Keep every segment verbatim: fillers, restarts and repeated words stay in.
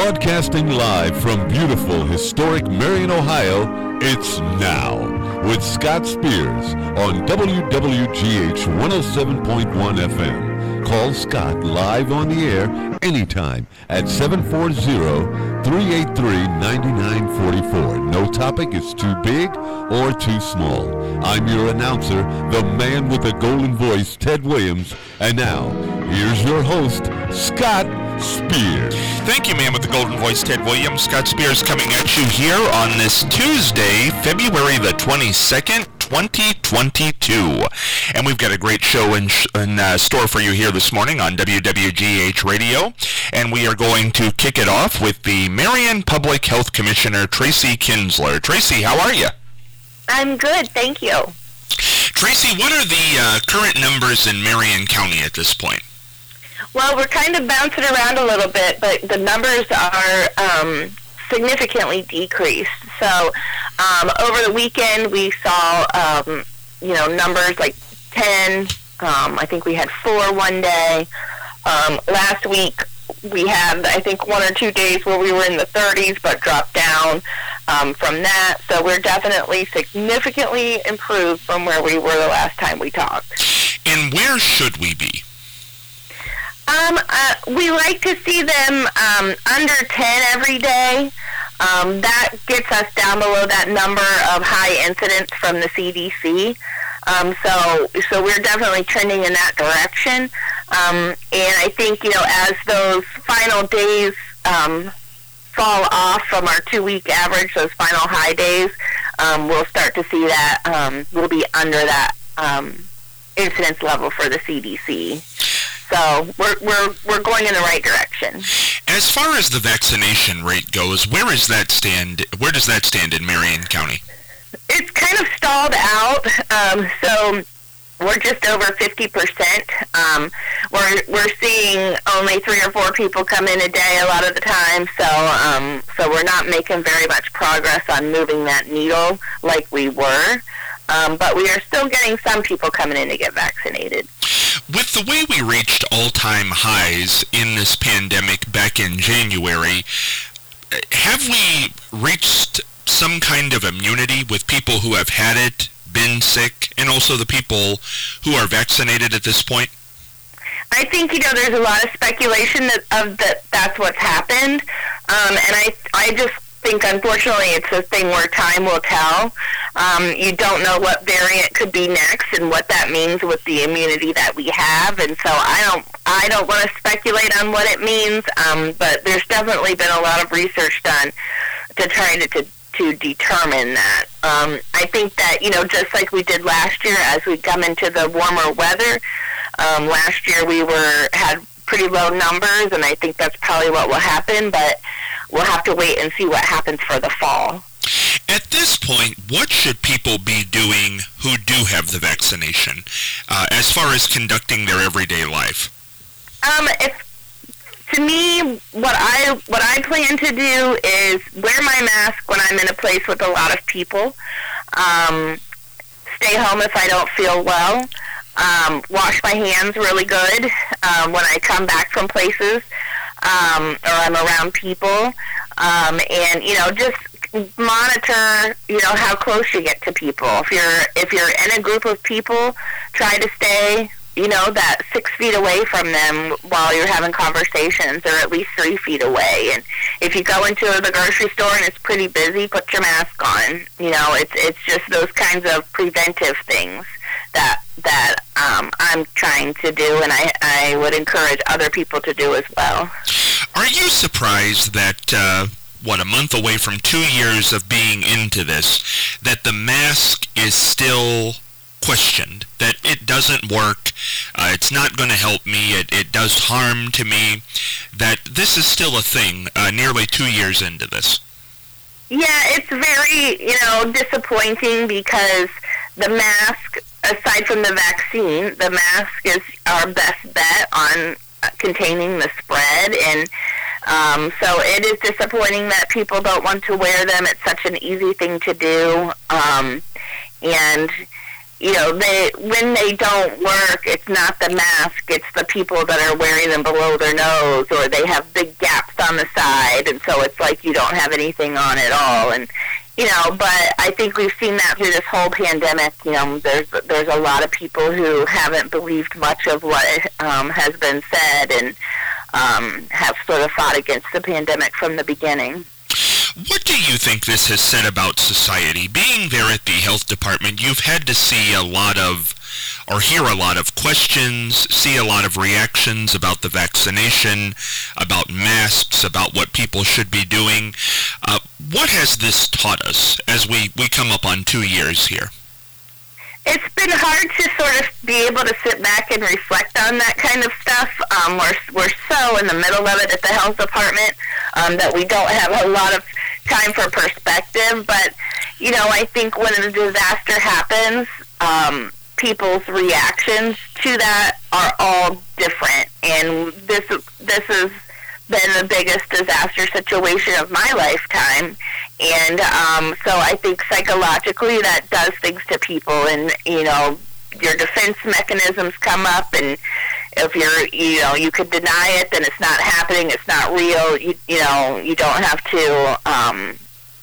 Broadcasting live from beautiful, historic Marion, Ohio, it's Now with Scott Spears on W W G H one oh seven point one F M. Call Scott live on the air anytime at seven four zero, three eight three, nine nine four four. No topic is too big or too small. I'm your announcer, the man with the golden voice, Ted Williams. And now, here's your host, Scott Spears. Thank you, man with the golden voice, Ted Williams. Scott Spears coming at you here on this Tuesday, February the twenty-second, twenty twenty-two. And we've got a great show in, in uh, store for you here this morning on W W G H Radio. And we are going to kick it off with the Marion Public Health Commissioner, Tracy Kinsler. Tracy, how are you? I'm good, thank you. Tracy, what are the uh, current numbers in Marion County at this point? Well, we're kind of bouncing around a little bit, but the numbers are um, significantly decreased. So um, over the weekend, we saw, um, you know, numbers like ten. Um, I think we had four one day. Um, last week, we had, I think, one or two days where we were in the thirties, but dropped down um, from that. So we're definitely significantly improved from where we were the last time we talked. And where should we be? Um, uh, we like to see them um, under ten every day. Um, that gets us down below that number of high incidents from the C D C. Um, so, so we're definitely trending in that direction. Um, and I think, you know, as those final days um, fall off from our two-week average, those final high days, um, we'll start to see that um, we'll be under that um, incidence level for the C D C. So we're we're we're going in the right direction. As far as the vaccination rate goes, where is that stand? Where does that stand in Marion County? It's kind of stalled out. Um, so we're just over fifty percent. Um, we're we're seeing only three or four people come in a day a lot of the time. So um, so we're not making very much progress on moving that needle like we were. Um, but we are still getting some people coming in to get vaccinated. With the way we reached all-time highs in this pandemic back in January, have we reached some kind of immunity with people who have had it, been sick, and also the people who are vaccinated at this point? I think, you know, there's a lot of speculation that of that that's what's happened, um, and I I just think, unfortunately, it's a thing where time will tell. Um, you don't know what variant could be next and what that means with the immunity that we have, and so I don't I don't want to speculate on what it means, um, but there's definitely been a lot of research done to try to, to, to determine that. Um, I think that, you know, just like we did last year as we come into the warmer weather, um, last year we were had pretty low numbers, and I think that's probably what will happen, but we'll have to wait and see what happens for the fall. At this point, what should people be doing who do have the vaccination uh, as far as conducting their everyday life? Um, if, to me, what I what I plan to do is wear my mask when I'm in a place with a lot of people, um, stay home if I don't feel well, um, wash my hands really good um, when I come back from places um, or I'm around people, um, and, you know, just monitor, you know, how close you get to people. If you're if you're in a group of people, try to stay, you know, that six feet away from them while you're having conversations, or at least three feet away. And if you go into the grocery store and it's pretty busy, put your mask on. You know, it's it's just those kinds of preventive things that that um, I'm trying to do, and I, I would encourage other people to do as well. Are you surprised that uh what, a month away from two years of being into this, that the mask is still questioned, that it doesn't work, uh, it's not going to help me, it, it does harm to me, that this is still a thing uh, nearly two years into this? Yeah, it's very, you know, disappointing because the mask, aside from the vaccine, the mask is our best bet on containing the spread, and Um, so it is disappointing that people don't want to wear them. It's such an easy thing to do. Um, and, you know, they when they don't work, it's not the mask, it's the people that are wearing them below their nose, or they have big gaps on the side, and so it's like you don't have anything on at all. And you know, but I think we've seen that through this whole pandemic. You know, there's there's a lot of people who haven't believed much of what um, has been said, and um, have sort of fought against the pandemic from the beginning. What do you think this has said about society? Being there at the health department, you've had to see a lot of, or hear a lot of questions, see a lot of reactions about the vaccination, about masks, about what people should be doing. Uh, what has this taught us as we, we come up on two years here? It's been hard to sort of be able to sit back and reflect on that kind of stuff. Um, we're, we're so in the middle of it at the health department um, that we don't have a lot of time for perspective. But, you know, I think when a disaster happens, um, people's reactions to that are all different. And this this has been the biggest disaster situation of my lifetime. And um, so I think psychologically that does things to people, and, you know, your defense mechanisms come up, and if you're, you know, you could deny it, then it's not happening, it's not real, you, you know, you don't have to um,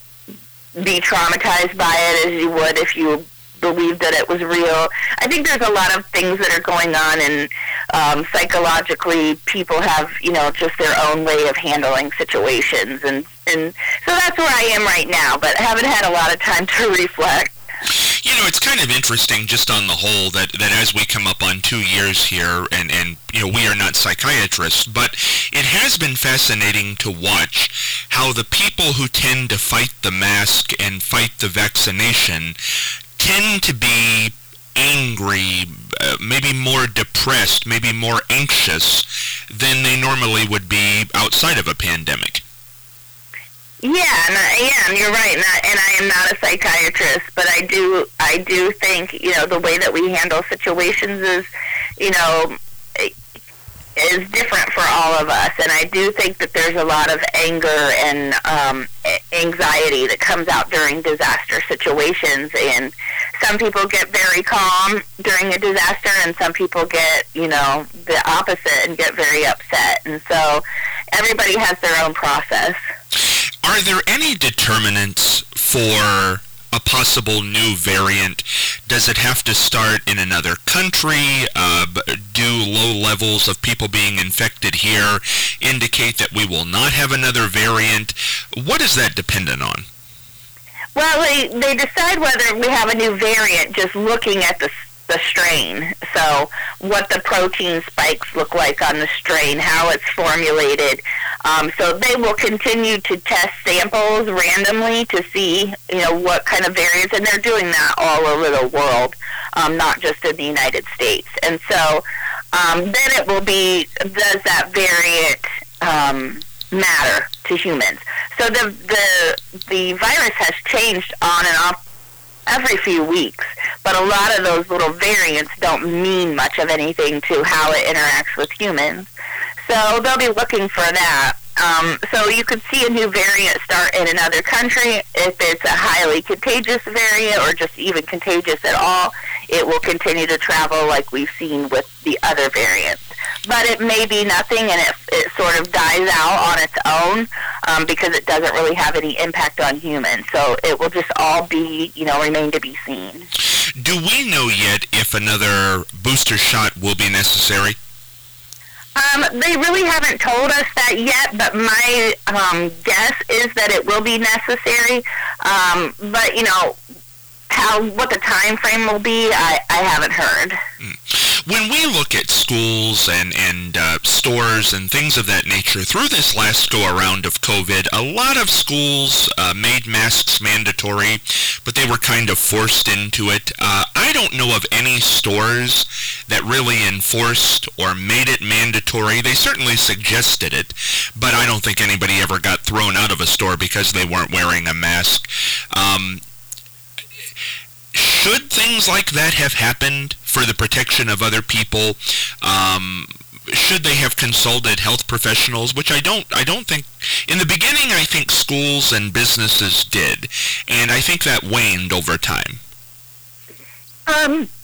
be traumatized by it as you would if you believed that it was real. I think there's a lot of things that are going on, and um, psychologically people have, you know, just their own way of handling situations, and, and so that's where I am right now, but I haven't had a lot of time to reflect. You know, it's kind of interesting just on the whole that, that as we come up on two years here, and, and, you know, we are not psychiatrists, but it has been fascinating to watch how the people who tend to fight the mask and fight the vaccination tend to be angry, uh, maybe more depressed, maybe more anxious than they normally would be outside of a pandemic. Yeah, and I am. You're right, and I, and I am not a psychiatrist, but I do. I do think, you know, the way that we handle situations is, you know, is different for all of us, and I do think that there's a lot of anger and um, anxiety that comes out during disaster situations, and some people get very calm during a disaster, and some people get, you know, the opposite and get very upset, and so everybody has their own process. Are there any determinants for a possible new variant? Does it have to start in another country? Uh, do low levels of people being infected here indicate that we will not have another variant? What is that dependent on? Well, they, they decide whether we have a new variant just looking at the the strain. So what the protein spikes look like on the strain, how it's formulated. Um, so they will continue to test samples randomly to see, you know, what kind of variants, and they're doing that all over the world, um, not just in the United States. And so um, then it will be, does that variant um, matter to humans? So the the the virus has changed on and off every few weeks, but a lot of those little variants don't mean much of anything to how it interacts with humans. So they'll be looking for that. Um, so you could see a new variant start in another country. If it's a highly contagious variant or just even contagious at all, it will continue to travel like we've seen with the other variants. But it may be nothing, and it, it sort of dies out on its own um, because it doesn't really have any impact on humans. So it will just all be, you know, remain to be seen. Do we know yet if another booster shot will be necessary? Um, they really haven't told us that yet, but my um, guess is that it will be necessary. Um, but, you know, how what the time frame will be, I, I haven't heard. When we look at schools and, and uh, stores and things of that nature, through this last go-around of COVID, a lot of schools uh, made masks mandatory, but they were kind of forced into it. Uh, I don't know of any stores that really enforced or made it mandatory. They certainly suggested it, but I don't think anybody ever got thrown out of a store because they weren't wearing a mask. Um, Should things like that have happened for the protection of other people? Um, should they have consulted health professionals? Which I don't. I don't think. In the beginning, I think schools and businesses did, and I think that waned over time. Um,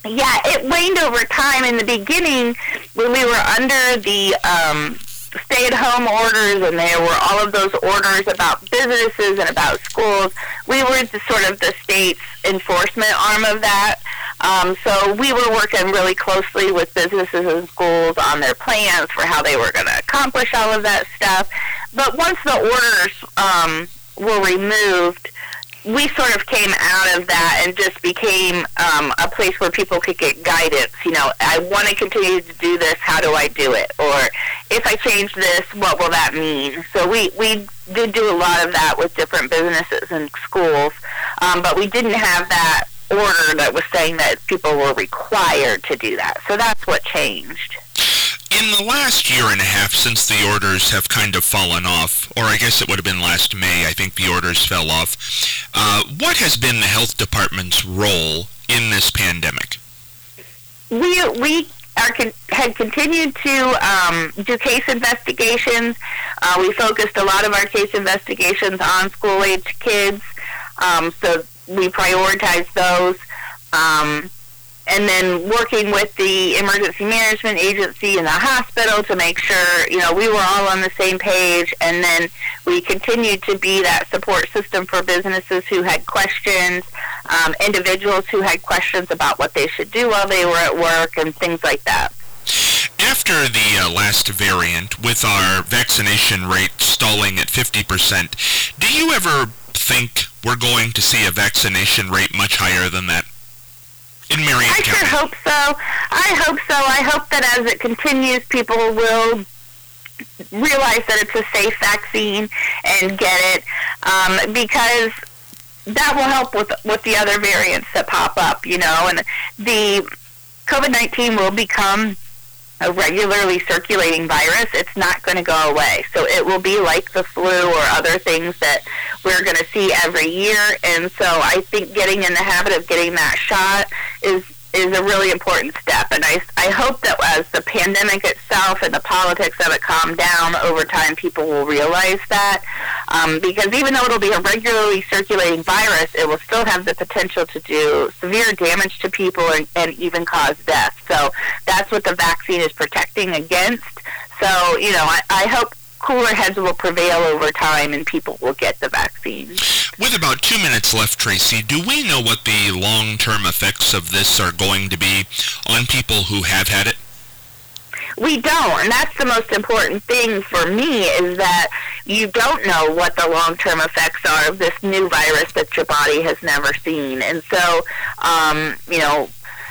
Yeah, it waned over time. In the beginning, when we were under the um, stay-at-home orders, and there were all of those orders about businesses and about schools, we were the, sort of the state's enforcement arm of that. Um, so we were working really closely with businesses and schools on their plans for how they were going to accomplish all of that stuff. But once the orders um, were removed, we sort of came out of that and just became um, a place where people could get guidance. You know, I want to continue to do this. How do I do it? Or if I change this, what will that mean? So we, we did do a lot of that with different businesses and schools, um, but we didn't have that order that was saying that people were required to do that. So that's what changed. In the last year and a half, since the orders have kind of fallen off, or I guess it would have been last May, I think the orders fell off, uh, what has been the health department's role in this pandemic? We we are con- had continued to um, do case investigations. Uh, we focused a lot of our case investigations on school-age kids, um, so we prioritized those. Um, and then working with the emergency management agency and the hospital to make sure, you know, we were all on the same page, and then we continued to be that support system for businesses who had questions, um, individuals who had questions about what they should do while they were at work, and things like that. After the uh, last variant, with our vaccination rate stalling at fifty percent, do you ever think we're going to see a vaccination rate much higher than that in Marion I County? sure hope so. I hope so. I hope that as it continues, people will realize that it's a safe vaccine and get it, um, because that will help with with the other variants that pop up, you know, and the COVID nineteen will become a regularly circulating virus. It's not going to go away. So it will be like the flu or other things that we're going to see every year. And so I think getting in the habit of getting that shot is is a really important step. And I, I hope that as the pandemic itself and the politics of it calm down over time, people will realize that. Um, because even though it'll be a regularly circulating virus, it will still have the potential to do severe damage to people and, and even cause death. So that's what the vaccine is protecting against. So, you know, I, I hope cooler heads will prevail over time and people will get the vaccine. With about two minutes left, Tracy, do we know what the long-term effects of this are going to be on people who have had it? We don't, and that's the most important thing for me, is that you don't know what the long-term effects are of this new virus that your body has never seen. And so, um, you know,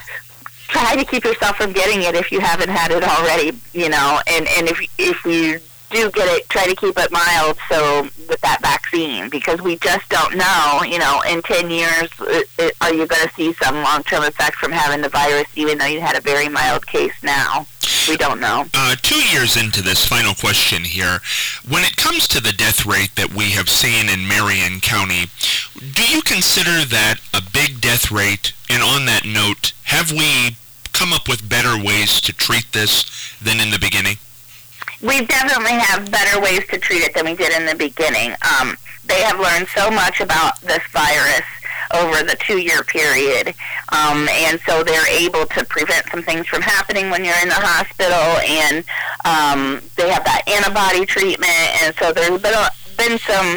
try to keep yourself from getting it if you haven't had it already, you know, and, and if if you do get it, try to keep it mild, so with that vaccine, because we just don't know, you know, in ten years, it, it, are you going to see some long-term effect from having the virus, even though you had a very mild case now? We don't know. Uh, two years into this, final question here. When it comes to the death rate that we have seen in Marion County, do you consider that a big death rate? And on that note, have we come up with better ways to treat this than in the beginning? We definitely have better ways to treat it than we did in the beginning. Um, they have learned so much about this virus over the two-year period, um, and so they're able to prevent some things from happening when you're in the hospital, and um, they have that antibody treatment, and so there's been, a, been some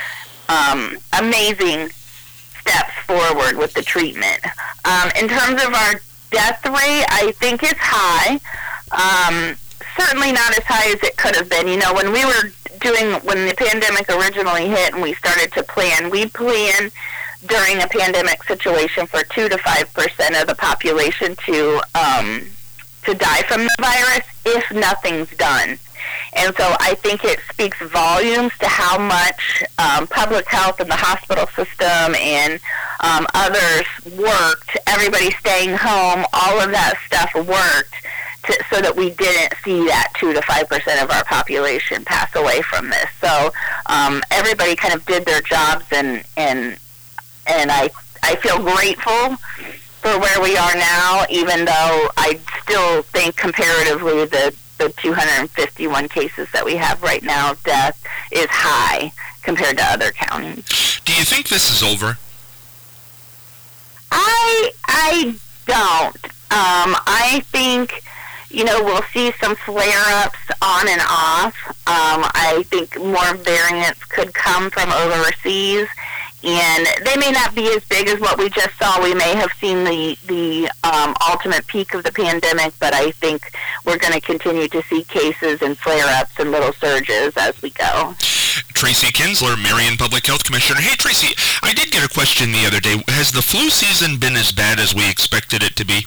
um, amazing steps forward with the treatment. Um, in terms of our death rate, I think it's high. Um, certainly not as high as it could have been. You know, when we were doing, when the pandemic originally hit and we started to plan, we planned during a pandemic situation for two to five percent of the population to um, to die from the virus if nothing's done. And so I think it speaks volumes to how much um, public health and the hospital system and um, others worked, everybody staying home, all of that stuff worked to, so that we didn't see that two to five percent of our population pass away from this. So um, everybody kind of did their jobs, and and and I I feel grateful for where we are now, even though I still think comparatively the the two hundred fifty-one cases that we have right now of death is high compared to other counties. Do you think this is over? I I don't. Um, I think, you know, we'll see some flare-ups on and off. Um, I think more variants could come from overseas, and they may not be as big as what we just saw. We may have seen the, the um, ultimate peak of the pandemic, but I think we're going to continue to see cases and flare-ups and little surges as we go. Tracy Kinsler, Marion Public Health Commissioner. Hey, Tracy, I did get a question the other day. Has the flu season been as bad as we expected it to be?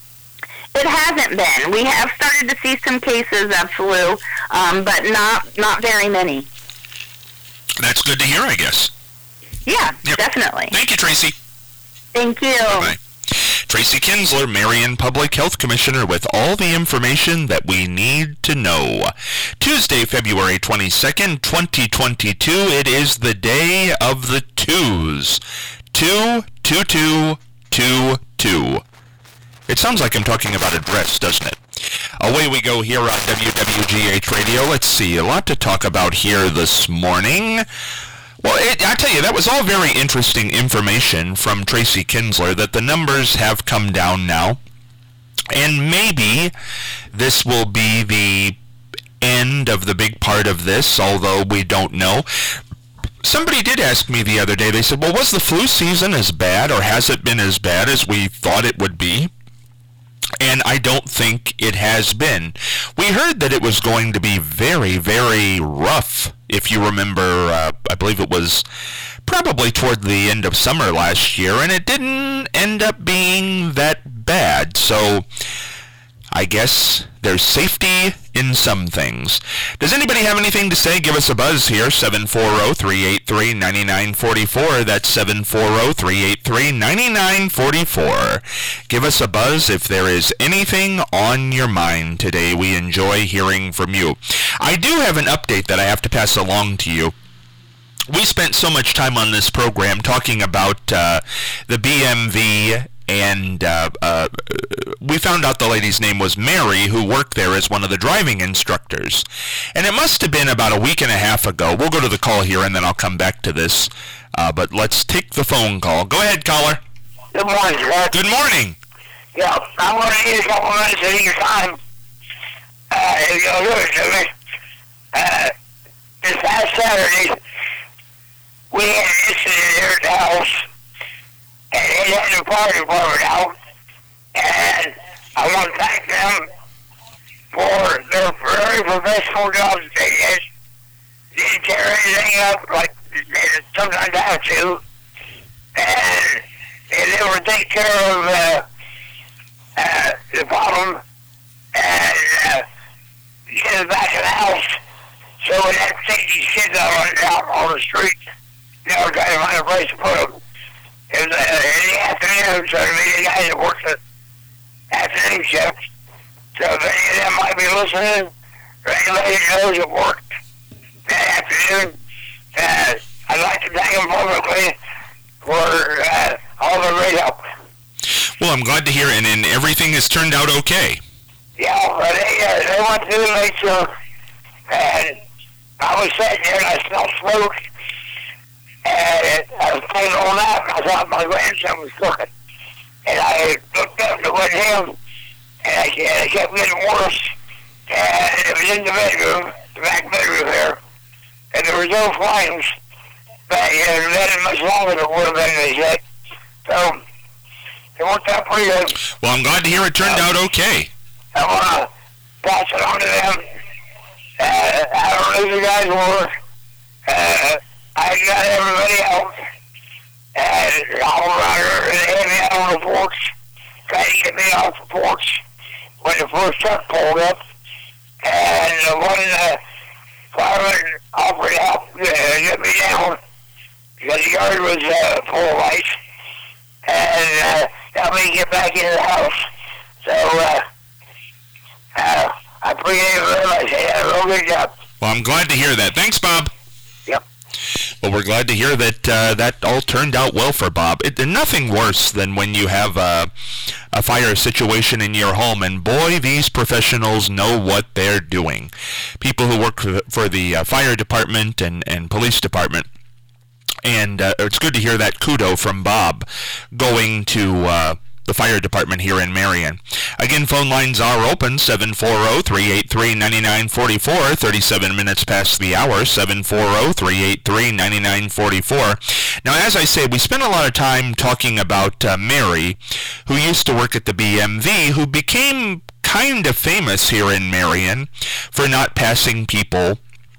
It hasn't been. We have started to see some cases of flu, um, but not not very many. That's good to hear, I guess. Yeah, yep. Definitely. Thank you, Tracy. Thank you. Bye-bye. Tracy Kinsler, Marion Public Health Commissioner, with all the information that we need to know. Tuesday, February twenty-second, twenty twenty-two. It is the day of the twos. Two, two, two, two, two. It sounds like I'm talking about a dress, doesn't it? Away we go here on W W G H Radio. Let's see, a lot to talk about here this morning. Well, it, I tell you, that was all very interesting information from Tracy Kinsler, that the numbers have come down now. And maybe this will be the end of the big part of this, although we don't know. Somebody did ask me the other day, they said, well, was the flu season as bad, or has it been as bad as we thought it would be? And I don't think it has been. We heard that it was going to be very, very rough. If you remember, uh, I believe it was probably toward the end of summer last year, and it didn't end up being that bad. So I guess there's safety in some things. Does anybody have anything to say? Give us a buzz here, seven four zero, three eight three, nine nine four four. That's seven four zero, three eight three, nine nine four four. Give us a buzz if there is anything on your mind today. We enjoy hearing from you. I do have an update that I have to pass along to you. We spent so much time on this program talking about uh, the B M V, and uh, uh, we found out the lady's name was Mary, who worked there as one of the driving instructors. And it must have been about a week and a half ago. We'll go to the call here, and then I'll come back to this. Uh, but let's take the phone call. Go ahead, caller. Good morning, sir. Good morning. Yeah, I'm going to need a couple minutes of your time. Uh, if you'll do it to me. Uh, this past Saturday, we had an incident here at the house, and it had the fire department out, and I want to thank them for their very professional jobs they did. Didn't tear anything up like they sometimes have to, and they were taking care of uh, uh, the problem and uh, get it back in the house. So we had to take these kids out on, out on the street. They were trying to find a place to put them. It was uh, in the afternoon, so the meeting guys that worked the afternoon shift. So if any of them might be listening, or any lady knows it worked that afternoon, uh, I'd like to thank them publicly for uh, all the great help. Well, I'm glad to hear, and, and everything has turned out okay. Yeah, but they, uh, they went through and made sure, and I was sitting there and I smelled smoke, and I was playing all night, and I thought my grandson was cooking. And I looked up and it wasn't him, and I, and I kept getting worse, and it was in the bedroom, the back bedroom there, and there was no flames, but it had been much longer than it would have been, they said. So, it worked out pretty good. Well, I'm glad to hear it turned uh, out okay. I want to pass it on to them. Uh, I don't know who you guys were. Uh, I got everybody out. And all around her, and they had me out on the porch, trying to get me off the porch when the first truck pulled up. And uh, one of the firemen offered help uh, get me down because the yard was uh, full of ice, and uh, helped me get back into the house. So, uh, uh, I appreciate it very much. They had a real good job. Well, I'm glad to hear that. Thanks, Bob. Yep. Well, we're glad to hear that uh, that all turned out well for Bob. It, nothing worse than when you have a, a fire situation in your home, and boy, these professionals know what they're doing. People who work for, for the uh, fire department and, and police department. And uh, it's good to hear that kudo from Bob going to uh, the fire department here in Marion. Again, phone lines are open, seven four zero, three eight three, nine nine four four, thirty-seven minutes past the hour, seven four zero, three eight three, nine nine four four. Now, as I say, we spent a lot of time talking about uh, Mary, who used to work at the B M V, who became kind of famous here in Marion for not passing people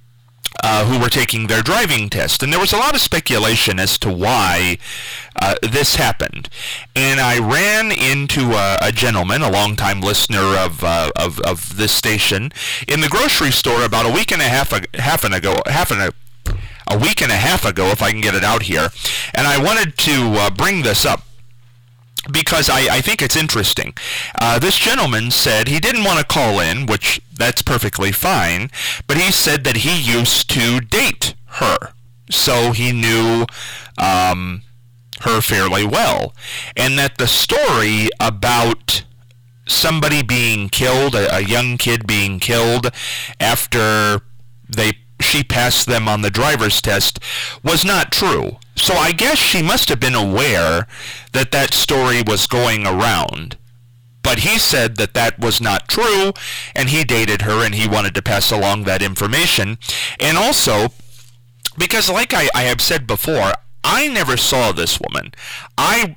Uh, who were taking their driving test. And there was a lot of speculation as to why uh, this happened. And I ran into a, a gentleman, a longtime listener of, uh, of of this station, in the grocery store about a week and a half, a, half an ago, half an, a, a week and a half ago, if I can get it out here. And I wanted to uh, bring this up because I, I think it's interesting. Uh, this gentleman said he didn't want to call in, which that's perfectly fine, but he said that he used to date her, so he knew um, her fairly well, and that the story about somebody being killed, a, a young kid being killed after they she passed them on the driver's test, was not true. So I guess she must have been aware that that story was going around. But he said that that was not true, and he dated her, and he wanted to pass along that information. And also, because like I, I have said before, I never saw this woman. I...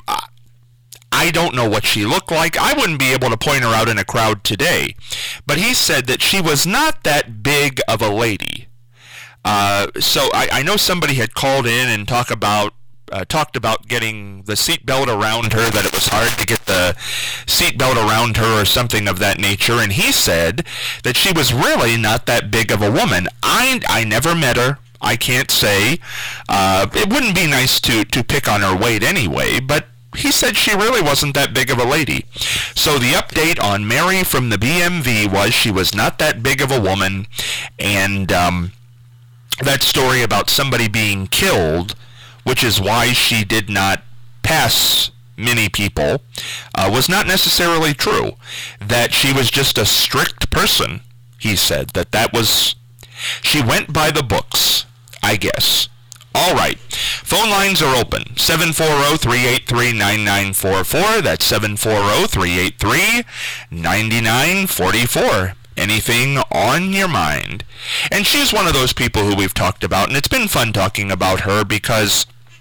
I don't know what she looked like. I wouldn't be able to point her out in a crowd today. But he said that she was not that big of a lady. Uh, so I, I know somebody had called in and talk about, uh, talked about getting the seatbelt around her, that it was hard to get the seatbelt around her or something of that nature, and he said that she was really not that big of a woman. I, I never met her. I can't say. Uh, it wouldn't be nice to, to pick on her weight anyway, but he said she really wasn't that big of a lady. So the update on Mary from the B M V was she was not that big of a woman, and um, that story about somebody being killed, which is why she did not pass many people, uh, was not necessarily true. That she was just a strict person, he said. That that was... She went by the books, I guess. All right. Phone lines are open. seven four zero, three eight three, nine nine four four. That's seven four zero, three eight three, nine nine four four. Anything on your mind. And she's one of those people who we've talked about, and it's been fun talking about her because,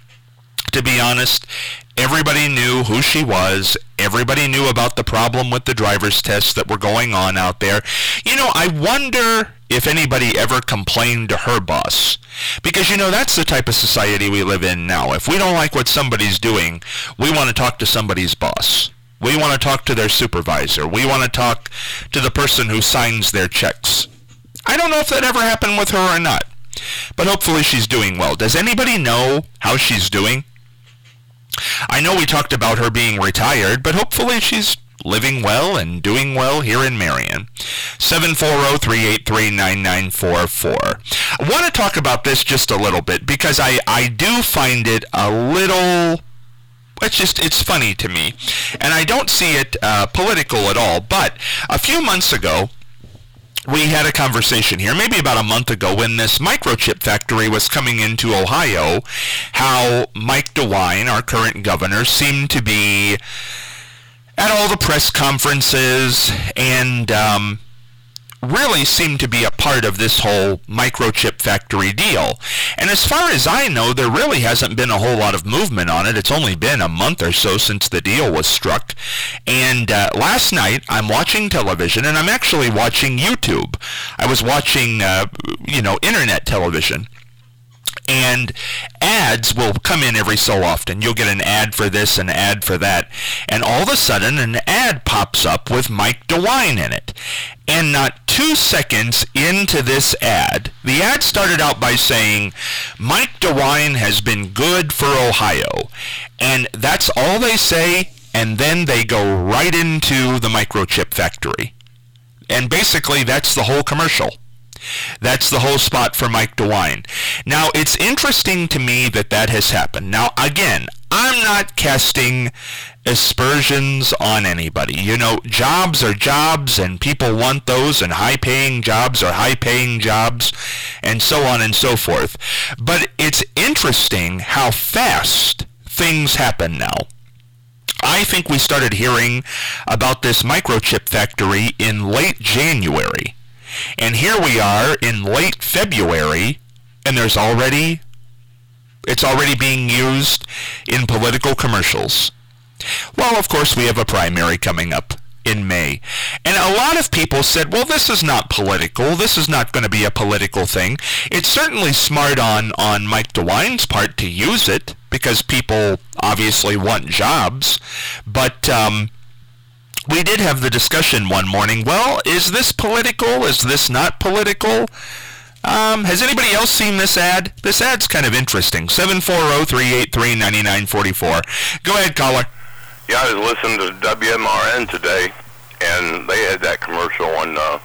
to be honest, everybody knew who she was. Everybody knew about the problem with the driver's tests that were going on out there. You know, I wonder if anybody ever complained to her boss. Because, you know, that's the type of society we live in now. If we don't like what somebody's doing, we want to talk to somebody's boss. We want to talk to their supervisor. We want to talk to the person who signs their checks. I don't know if that ever happened with her or not, but hopefully she's doing well. Does anybody know how she's doing? I know we talked about her being retired, but hopefully she's living well and doing well here in Marion. seven four zero, three eight three, nine nine four four. I want to talk about this just a little bit because I, I do find it a little... It's just, it's funny to me. And I don't see it uh, political at all. But a few months ago, we had a conversation here, maybe about a month ago, when this microchip factory was coming into Ohio, how Mike DeWine, our current governor, seemed to be at all the press conferences and um, really seemed to be a part of this whole microchip factory deal. And as far as I know, there really hasn't been a whole lot of movement on it. It's only been a month or so since the deal was struck. And uh, last night, I'm watching television, and I'm actually watching YouTube. I was watching, uh, you know, internet television. And ads will come in every so often. You'll get an ad for this, an ad for that. And all of a sudden, an ad pops up with Mike DeWine in it. And not two seconds into this ad, the ad started out by saying, Mike DeWine has been good for Ohio. And that's all they say, and then they go right into the microchip factory. And basically, that's the whole commercial. That's the whole spot for Mike DeWine. Now, it's interesting to me that that has happened. Now, again, I'm not casting aspersions on anybody. You know, jobs are jobs, and people want those, and high-paying jobs are high-paying jobs, and so on and so forth. But it's interesting how fast things happen now. I think we started hearing about this microchip factory in late January. And here we are in late February, and there's already, it's already being used in political commercials. Well, of course, we have a primary coming up in May. And a lot of people said, well, this is not political. This is not going to be a political thing. It's certainly smart on, on Mike DeWine's part to use it, because people obviously want jobs. But um, we did have the discussion one morning, well, is this political? Is this not political? Um, has anybody else seen this ad? This ad's kind of interesting. seven four zero, three eight three, nine nine four four. Go ahead, caller. Yeah, I was listening to W M R N today, and they had that commercial on uh,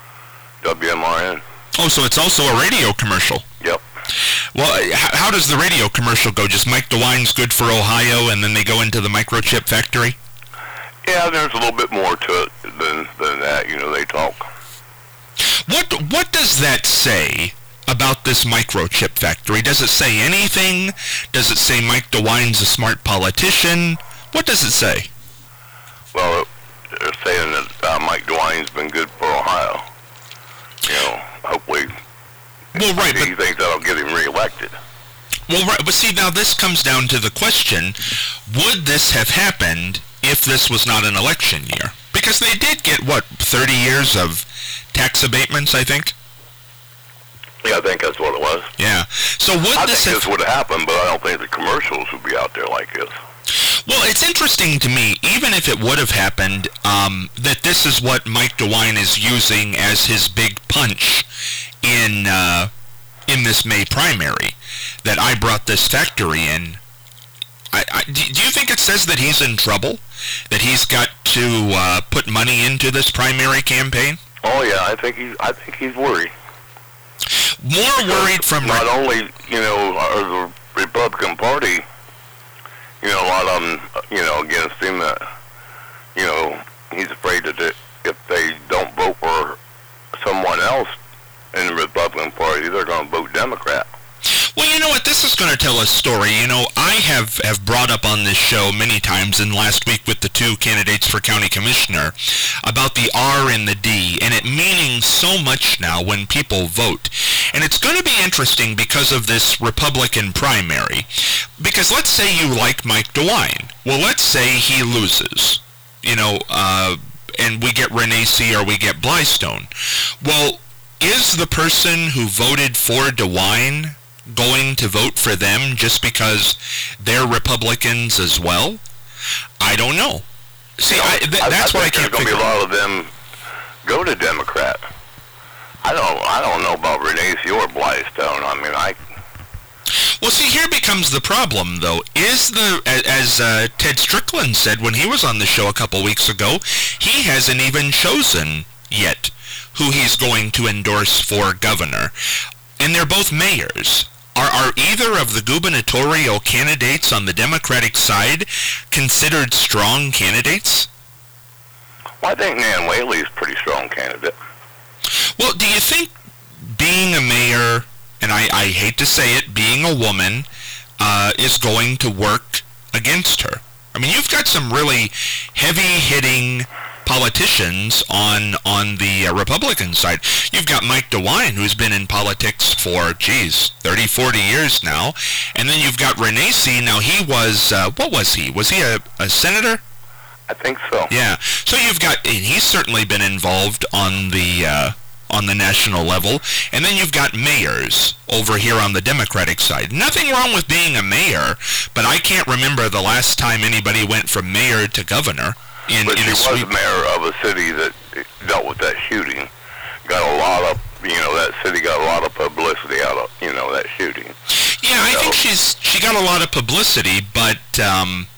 W M R N. Oh, so it's also a radio commercial. Yep. Well, how does the radio commercial go? Just Mike DeWine's good for Ohio, and then they go into the microchip factory? Yeah, there's a little bit more to it than, than that. You know, they talk. What What does that say about this microchip factory? Does it say anything? Does it say Mike DeWine's a smart politician? What does it say? Well, they're saying that uh, Mike DeWine's been good for Ohio. You know, hopefully well, right, he but, thinks that'll get him reelected. Well, right, but see, now this comes down to the question, would this have happened if this was not an election year? Because they did get, what, thirty years of tax abatements, I think? Yeah, I think that's what it was. Yeah. So would I this think have... this would have happened, but I don't think the commercials would be out there like this. Well, it's interesting to me, even if it would have happened, um, that this is what Mike DeWine is using as his big punch in uh, in this May primary, that I brought this factory in. I, I, do you think it says that he's in trouble? That he's got to uh, put money into this primary campaign? Oh yeah, I think he's. I think he's worried. More worried from not only you know are the Republican Party. You know, a lot of them, you know, against him. Uh, you know, he's afraid that if they don't vote for someone else in the Republican Party, they're going to vote Democrat. Well, you know what? This is going to tell a story. You know, I have, have brought up on this show many times, and last week with the two candidates for county commissioner, about the R and the D, and it meaning so much now when people vote. And it's going to be interesting because of this Republican primary. Because let's say you like Mike DeWine. Well, let's say he loses. You know, uh, and we get Renee C. or we get Blystone. Well, is the person who voted for DeWine going to vote for them just because they're Republicans as well? I don't know. See, I, th- I, that's I what I think can't there's going to be figure a lot of them go to Democrat. I don't. I don't know about Renee C. or Blystone. I mean, I. Well, see, here becomes the problem, though. Is the, as uh, Ted Strickland said when he was on the show a couple weeks ago, he hasn't even chosen yet who he's going to endorse for governor. And they're both mayors. Are, are either of the gubernatorial candidates on the Democratic side considered strong candidates? Well, I think Nan Whaley's a pretty strong candidate. Well, do you think being a mayor, and I, I hate to say it, being a woman, uh, is going to work against her? I mean, you've got some really heavy-hitting politicians on on the uh, Republican side. You've got Mike DeWine, who's been in politics for, geez, thirty, forty years now. And then you've got Renee C. Now, he was, uh, what was he? Was he a, a senator? I think so. Yeah. So you've got, and he's certainly been involved on the uh, on the national level. And then you've got mayors over here on the Democratic side. Nothing wrong with being a mayor, but I can't remember the last time anybody went from mayor to governor. In, but in she a was sweep. mayor of a city that dealt with that shooting. Got a lot of, you know, that city got a lot of publicity out of, you know, that shooting. Yeah, I so, think she's she got a lot of publicity, but um,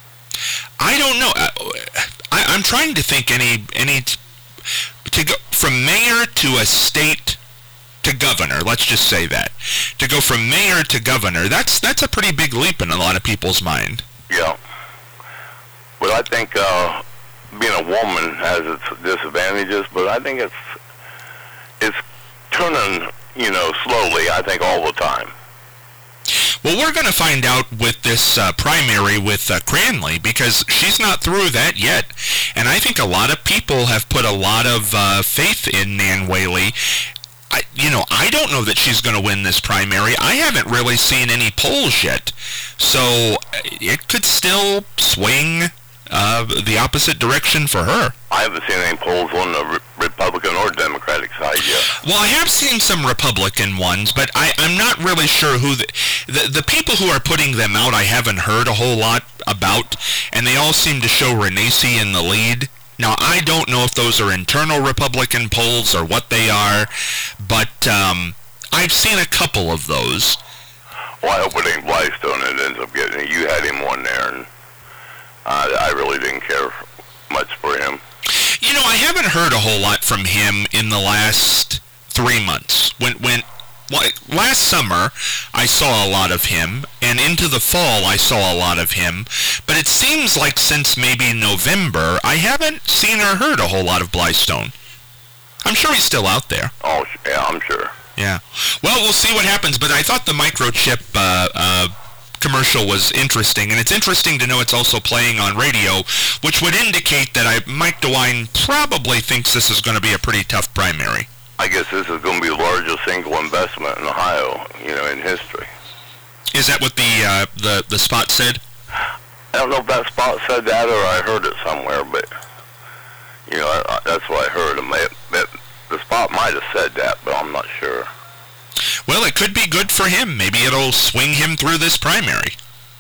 I don't know. I, I'm trying to think any any to go from mayor to a state to governor. Let's just say that to go from mayor to governor. That's that's a pretty big leap in a lot of people's mind. Yeah. But I think uh, being a woman has its disadvantages, but I think it's it's turning, you know, slowly, I think, all the time. Well, we're going to find out with this uh, primary with uh, Cranley, because she's not through that yet. And I think a lot of people have put a lot of uh, faith in Nan Whaley. I, you know, I don't know that she's going to win this primary. I haven't really seen any polls yet. So it could still swing uh, the opposite direction for her. I haven't seen any polls on the re- Republican or Democratic side yet. Well, I have seen some Republican ones, but I, I'm not really sure who the, the the people who are putting them out. I haven't heard a whole lot about, and they all seem to show Renacci in the lead. Now, I don't know if those are internal Republican polls or what they are, but um, I've seen a couple of those. Well, I hope it ain't Blystone that ends up getting it. You had him on there, and uh, I really didn't care much for him. You know, I haven't heard a whole lot from him in the last three months. When, when last summer, I saw a lot of him, and into the fall, I saw a lot of him. But it seems like since maybe November, I haven't seen or heard a whole lot of Blystone. I'm sure he's still out there. Oh, yeah, I'm sure. Yeah. Well, we'll see what happens, but I thought the microchip uh, uh, commercial was interesting, and it's interesting to know it's also playing on radio, which would indicate that I, Mike DeWine probably thinks this is going to be a pretty tough primary. I guess this is going to be the largest single investment in Ohio, you know, in history. Is that what the uh, the the spot said? I don't know if that spot said that or I heard it somewhere, but you know, I, I, that's what I heard. It may, that the spot might have said that, but I'm not sure. Well, it could be good for him. Maybe it'll swing him through this primary.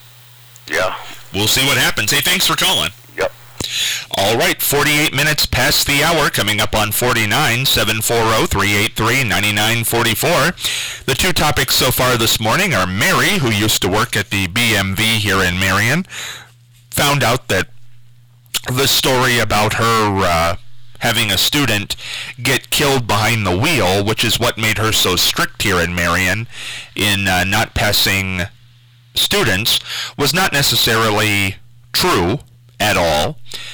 Yeah. We'll see what happens. Hey, thanks for calling. Yep. All right, forty-eight minutes past the hour, coming up on forty-nine, seven four zero, three eight three, nine nine four four. The two topics so far this morning are Mary, who used to work at the B M V here in Marion, found out that the story about her uh, having a student get killed behind the wheel, which is what made her so strict here in Marion in uh, not passing students, was not necessarily true at all.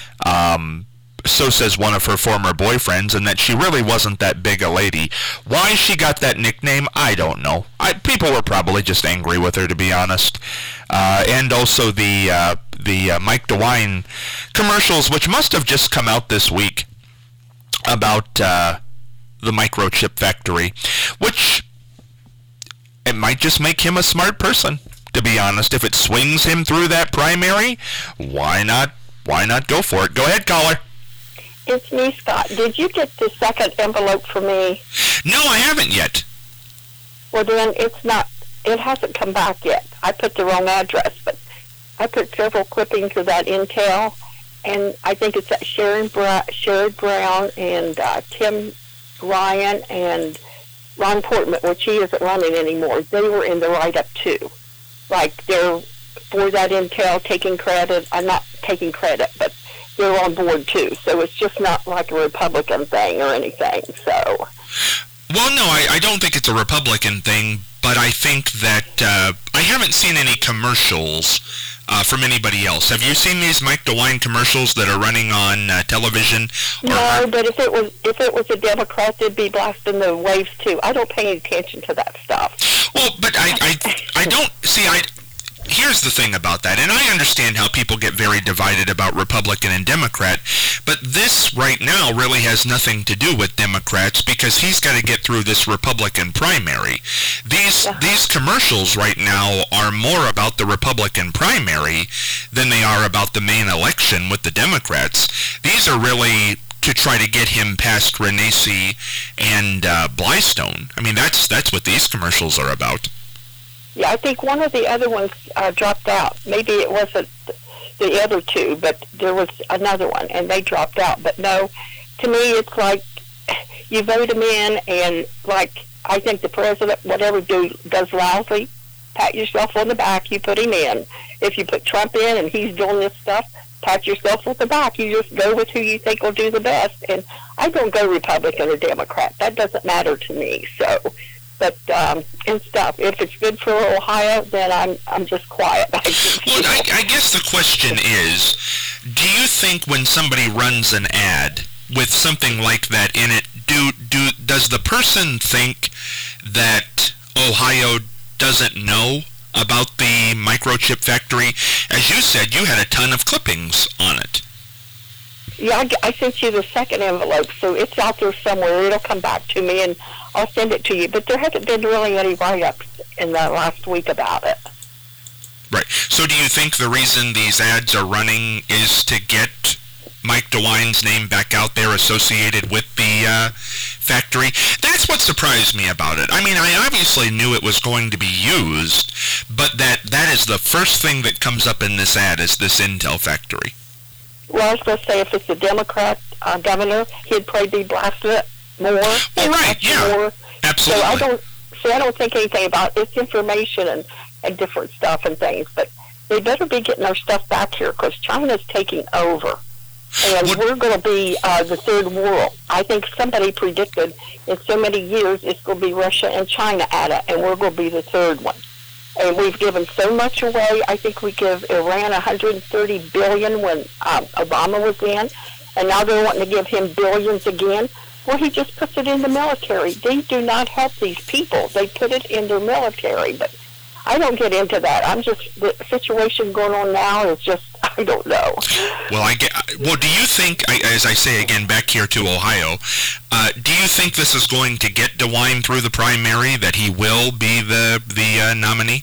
Um, so says one of her former boyfriends, and that she really wasn't that big a lady. Why she got that nickname, I don't know. I, people were probably just angry with her, to be honest. Uh, and also the uh, the uh, Mike DeWine commercials, which must have just come out this week, about uh, the microchip factory, which it might just make him a smart person, to be honest. If it swings him through that primary, why not why not go for it? Go ahead, caller. It's me, Scott. Did you get the second envelope for me? No, I haven't yet. Well, then it's not, it hasn't come back yet. I put the wrong address, but I put several clippings of that Intel, and I think it's that Sharon Bra- Sherrod Brown and uh, Tim Ryan and Ron Portman, which he isn't running anymore. They were in the write-up, too. Like, they're for that Intel taking credit. I'm not taking credit, but they're on board, too. So it's just not like a Republican thing or anything, so... Well, no, I, I don't think it's a Republican thing, but I think that uh, I haven't seen any commercials uh, from anybody else. Have you seen these Mike DeWine commercials that are running on uh, television? No, but if it was if it was a Democrat, they'd be blasting the waves too. I don't pay any attention to that stuff. Well, but I, I, I don't see. I here's the thing about that, and I understand how people get very divided about Republican and Democrat, but this right now really has nothing to do with Democrats because he's got to get through this Republican primary. These yeah. these commercials right now are more about the Republican primary than they are about the main election with the Democrats. These are really to try to get him past Renacci and uh, Blystone. I mean, that's that's what these commercials are about. Yeah, I think one of the other ones uh, dropped out. Maybe it wasn't the other two, but there was another one, and they dropped out. But no, to me, it's like you vote them in, and like I think the president, whatever do, does lousy, pat yourself on the back, you put him in. If you put Trump in and he's doing this stuff, pat yourself on the back. You just go with who you think will do the best. And I don't go Republican or Democrat. That doesn't matter to me. So... But um, and stuff. If it's good for Ohio, then I'm I'm just quiet. Well, I, I guess the question is, do you think when somebody runs an ad with something like that in it, do do does the person think that Ohio doesn't know about the microchip factory. As you said, you had a ton of clippings on it. Yeah, I, I sent you the second envelope, so it's out there somewhere. It'll come back to me, and I'll send it to you. But there hasn't been really any write-ups in the last week about it. Right. So do you think the reason these ads are running is to get Mike DeWine's name back out there associated with the uh, factory? That's what surprised me about it. I mean, I obviously knew it was going to be used, but that that is the first thing that comes up in this ad is this Intel factory. Well, I was going to say if it's a Democrat uh, governor, he'd probably be blasting it more. Well, right, yeah, more. absolutely. So I don't, see, I don't think anything about it's information and, and different stuff and things, but they better be getting our stuff back here because China's taking over. And what? We're going to be uh, the third world. I think somebody predicted in so many years it's going to be Russia and China at it, and we're going to be the third one. And we've given so much away. I think we give Iran one hundred thirty billion dollars when um, Obama was in, and now they're wanting to give him billions again. Well, he just puts it in the military. They do not help these people. They put it in their military, but I don't get into that. I'm just, the situation going on now is just, I don't know. Well, I get, well, do you think, as I say again back here to Ohio, uh, do you think this is going to get DeWine through the primary, that he will be the, the uh, nominee?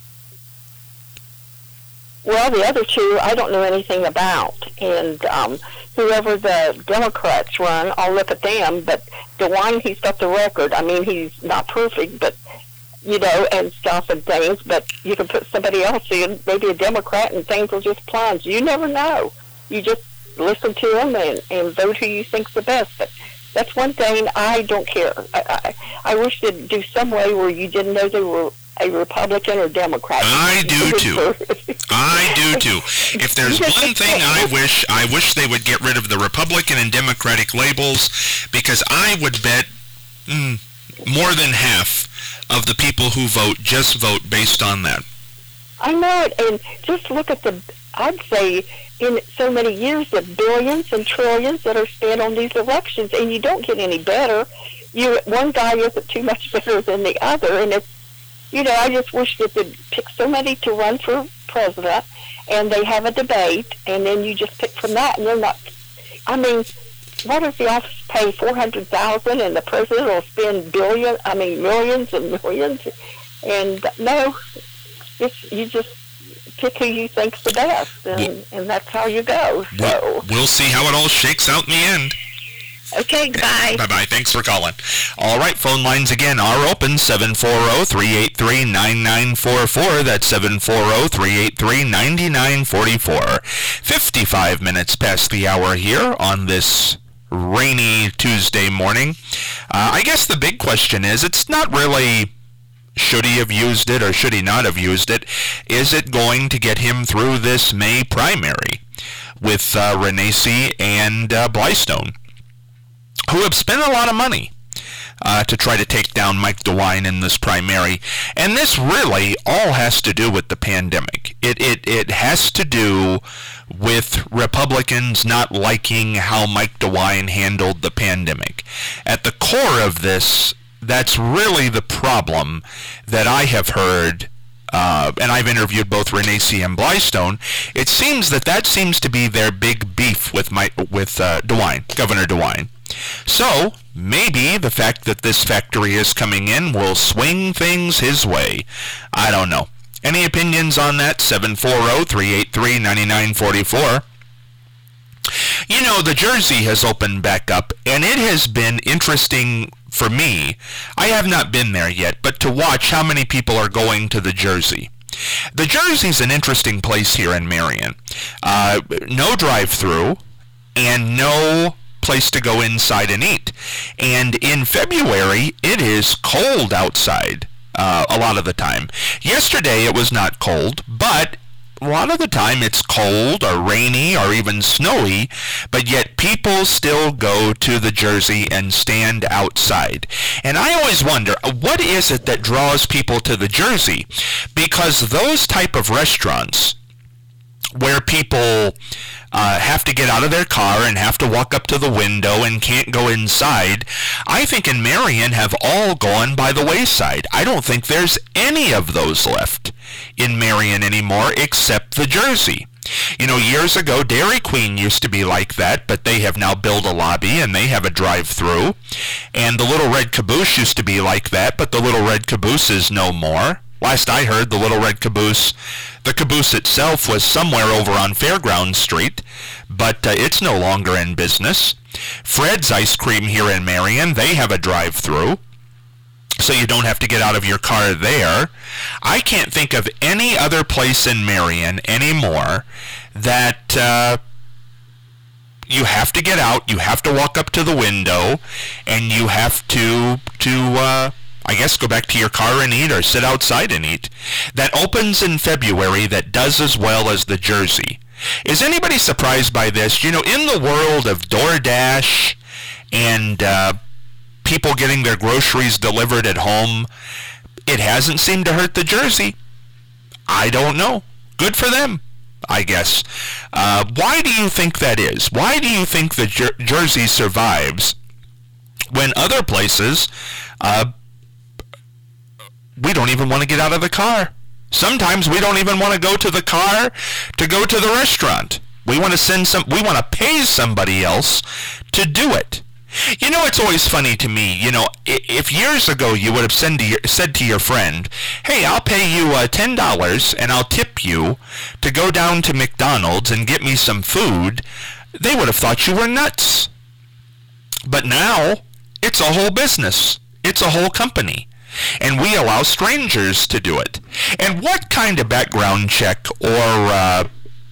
Well, the other two, I don't know anything about. And um, whoever the Democrats run, I'll look at them. But DeWine, he's got the record. I mean, he's not perfect, but, you know, and stuff and things. But you can put somebody else in, maybe a Democrat, and things will just plunge. You never know. You just listen to them and, and vote who you think's the best. But that's one thing I don't care. I, I, I wish they'd do some way where you didn't know they were a Republican or Democrat. I do too. I do too. If there's one thing I wish, I wish they would get rid of the Republican and Democratic labels, because I would bet mm, more than half of the people who vote just vote based on that. I know it, and just look at the, I'd say, in so many years, the billions and trillions that are spent on these elections, and you don't get any better. You, one guy isn't too much better than the other, and it's, you know, I just wish that they'd pick somebody to run for president, and they have a debate, and then you just pick from that, and they're not, I mean, what does the office pay, four hundred thousand dollars, and the president will spend billion, I mean, millions and millions, and no, it's, you just pick who you think's the best, and, well, and that's how you go, so. We'll, we'll see how it all shakes out in the end. Okay, bye. Bye-bye. Thanks for calling. All right, phone lines again are open, seven four zero, three eight three, nine nine four four. That's seven four zero, three eight three, nine nine four four. fifty-five minutes past the hour here on this rainy Tuesday morning. Uh, I guess the big question is, it's not really should he have used it or should he not have used it. Is it going to get him through this May primary with uh, Renacci and uh, Blystone, who have spent a lot of money uh, to try to take down Mike DeWine in this primary. And this really all has to do with the pandemic. It, it, it has to do with Republicans not liking how Mike DeWine handled the pandemic. At the core of this, that's really the problem that I have heard, uh, and I've interviewed both Renacci and Blystone. It seems that that seems to be their big beef with, Mike, with uh, DeWine, Governor DeWine. So, maybe the fact that this factory is coming in will swing things his way. I don't know. Any opinions on that? seven four zero, three eight three, nine nine four four. You know, the Jersey has opened back up, and it has been interesting for me. I have not been there yet, but to watch how many people are going to the Jersey. The Jersey's an interesting place here in Marion. Uh, no drive-through, and no place to go inside and eat. And in February, it is cold outside uh, a lot of the time. Yesterday, it was not cold, but a lot of the time it's cold or rainy or even snowy, but yet people still go to the Jersey and stand outside. And I always wonder, what is it that draws people to the Jersey? Because those type of restaurants where people uh, have to get out of their car and have to walk up to the window and can't go inside, I think in Marion have all gone by the wayside. I don't think there's any of those left in Marion anymore except the Jersey. You know, years ago, Dairy Queen used to be like that, but they have now built a lobby and they have a drive-through. And the Little Red Caboose used to be like that, but the Little Red Caboose is no more. Last I heard, the Little Red Caboose, the caboose itself was somewhere over on Fairground Street, but uh, it's no longer in business. Fred's Ice Cream here in Marion, they have a drive-through, so you don't have to get out of your car there. I can't think of any other place in Marion anymore that uh, you have to get out, you have to walk up to the window, and you have to, to uh, I guess, go back to your car and eat or sit outside and eat. That opens in February that does as well as the Jersey. Is anybody surprised by this? You know, in the world of DoorDash and uh, people getting their groceries delivered at home, it hasn't seemed to hurt the Jersey. I don't know. Good for them, I guess. Uh, why do you think that is? Why do you think the Jer- Jersey survives when other places, uh, we don't even want to get out of the car? Sometimes we don't even want to go to the car to go to the restaurant. We want to send some, we want to pay somebody else to do it. You know, it's always funny to me, you know, if years ago you would have said to your, said to your friend, hey, I'll pay you uh, ten dollars and I'll tip you to go down to McDonald's and get me some food, they would have thought you were nuts. But now, it's a whole business. It's a whole company. And we allow strangers to do it. And what kind of background check or uh,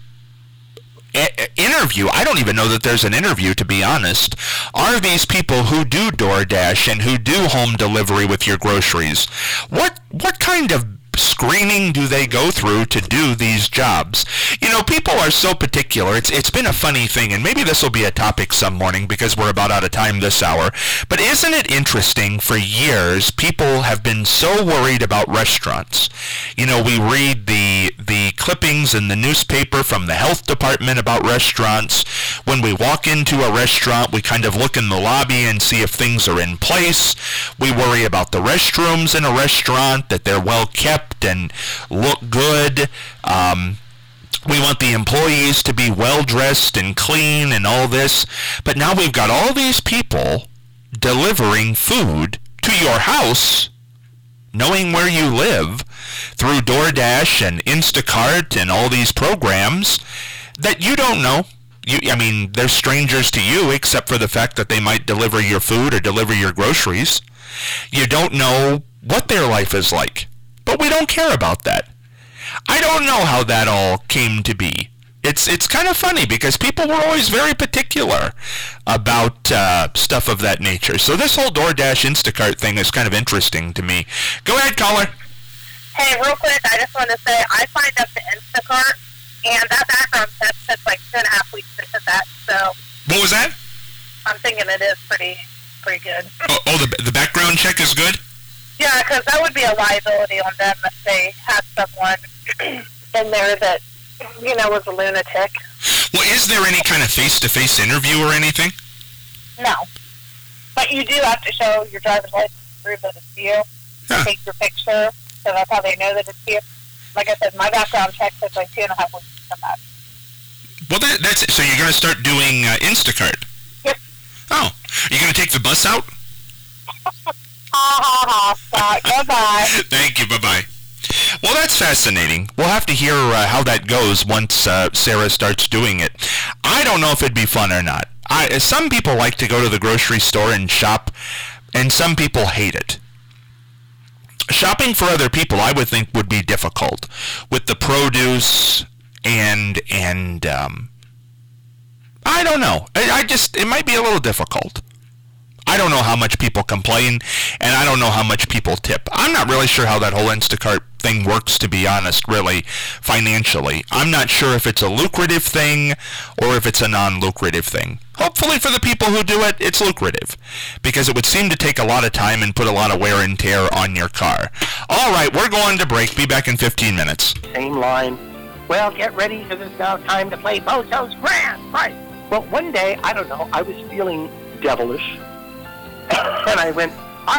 interview, I don't even know that there's an interview, to be honest, are these people who do DoorDash and who do home delivery with your groceries? What what kind of screening do they go through to do these jobs? You know, people are so particular. It's it's been a funny thing, and maybe this will be a topic some morning because we're about out of time this hour. But isn't it interesting, for years, people have been so worried about restaurants. You know, we read the the clippings in the newspaper from the health department about restaurants. When we walk into a restaurant, we kind of look in the lobby and see if things are in place. We worry about the restrooms in a restaurant, that they're well kept and look good. Um, we want the employees to be well dressed and clean and all this. But now we've got all these people delivering food to your house, knowing where you live, through DoorDash and Instacart and all these programs that you don't know. You, I mean, they're strangers to you except for the fact that they might deliver your food or deliver your groceries. You don't know what their life is like. But we don't care about that. I don't know how that all came to be. It's it's kind of funny because people were always very particular about uh, stuff of that nature. So this whole DoorDash Instacart thing is kind of interesting to me. Go ahead, caller. Hey, real quick, I just want to say I signed up to Instacart, and that background check took like two and a half weeks to hit that. So what was that? I'm thinking it is pretty pretty good. Oh, oh the the background check is good? Yeah, because that would be a liability on them if they had someone in there that, you know, was a lunatic. Well, is there any kind of face-to-face interview or anything? No. But you do have to show your driver's license to prove that it's you. Huh. Take your picture, so that's how they know that it's you. Like I said, my background check took like two and a half weeks to come back. Well, that, that's it. So you're going to start doing uh, Instacart? Yep. Oh. Are you going to take the bus out? Ha ha ha, Scott. Bye-bye. Thank you. Bye-bye. Well, that's fascinating. We'll have to hear uh, how that goes once uh, Sarah starts doing it. I don't know if it'd be fun or not. I, some people like to go to the grocery store and shop, and some people hate it. Shopping for other people, I would think, would be difficult with the produce and and um, I don't know. I, I just it might be a little difficult. I don't know how much people complain, and I don't know how much people tip. I'm not really sure how that whole Instacart thing works, to be honest, really, financially. I'm not sure if it's a lucrative thing or if it's a non-lucrative thing. Hopefully for the people who do it, it's lucrative, because it would seem to take a lot of time and put a lot of wear and tear on your car. All right, we're going to break. Be back in fifteen minutes. Same line well, get ready because it's now time to play Bozo's Grand Prize. Well, one day, I don't know, I was feeling devilish, and I went,